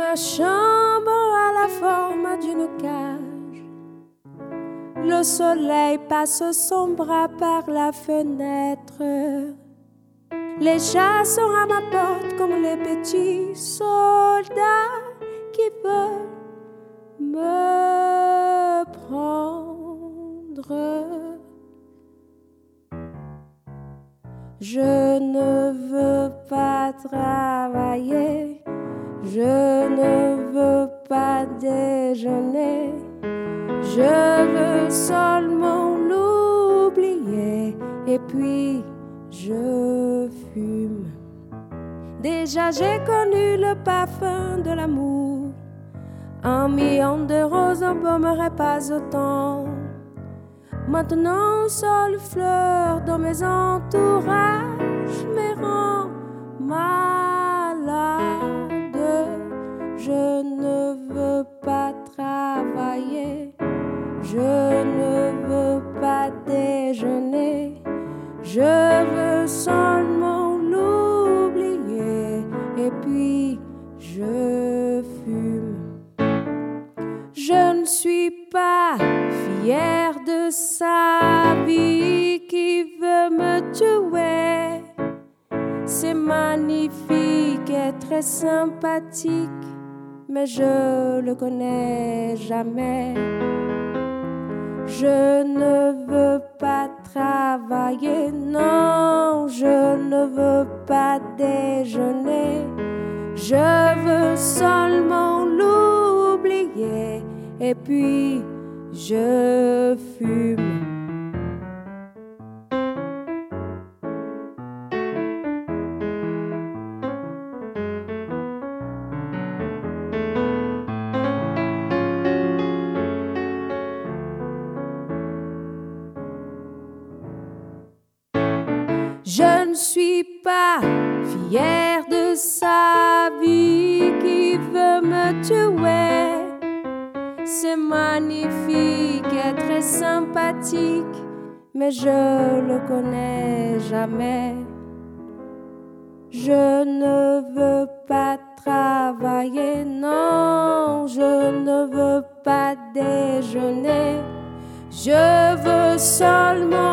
Ma chambre a la forme d'une cage. Le soleil passe son bras par la fenêtre. Les chats sont à ma porte comme les petits soldats qui veulent me prendre. Je ne veux pas travailler, je ne veux pas déjeuner, je veux seulement l'oublier et puis je fume. Déjà j'ai connu le parfum de l'amour. 1 million de roses n'embaumerait pas autant. Maintenant, seule fleur dans mes entourages me rend malade. Je ne veux pas travailler, je ne veux pas déjeuner, je veux seulement l'oublier et puis je fume. Je ne suis pas fière de sa vie qui veut me tuer. C'est magnifique et très sympathique, mais je le connais jamais. Je ne veux pas travailler, non, je ne veux pas déjeuner. Je veux seulement l'oublier et puis je fume. Je ne suis pas fière de sa vie qui veut me tuer. C'est magnifique et très sympathique, mais je le connais jamais. Je ne veux pas travailler, non, je ne veux pas déjeuner. Je veux seulement